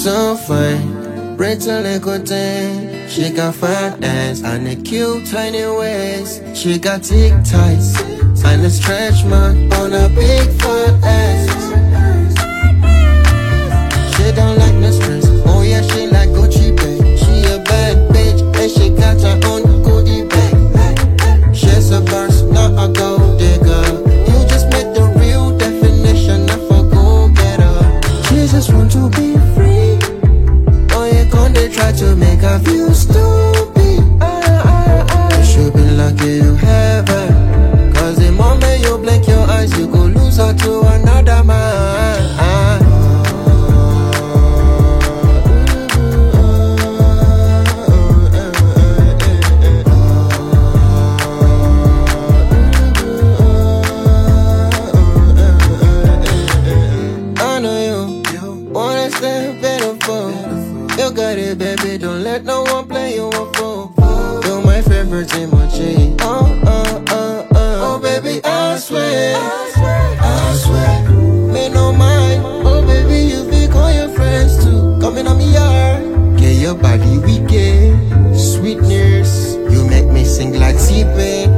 so fine, pretty little thing. She got fat ass and a cute tiny waist. She got thick thighs and a stretch mark on a big fat ass. She don't like no stress, oh yeah, she like Gucci bag. She a bad bitch and she got her own goodie bag. She's a boss, not a gold digger. You just met the real definition of a go-getter. She just want to be free. Oh yeah, can't they try to make her feel stupid? You should be lucky you have her, cause the moment you blink your eyes, you go lose her to another man. You got it, baby, don't let no one play you a fool. You're my favorite emoji. Oh, baby, I swear, me no mind. Oh, baby, you be call your friends too. Coming on me yard, get your body wicked, sweetness. You make me sing like T-Pain.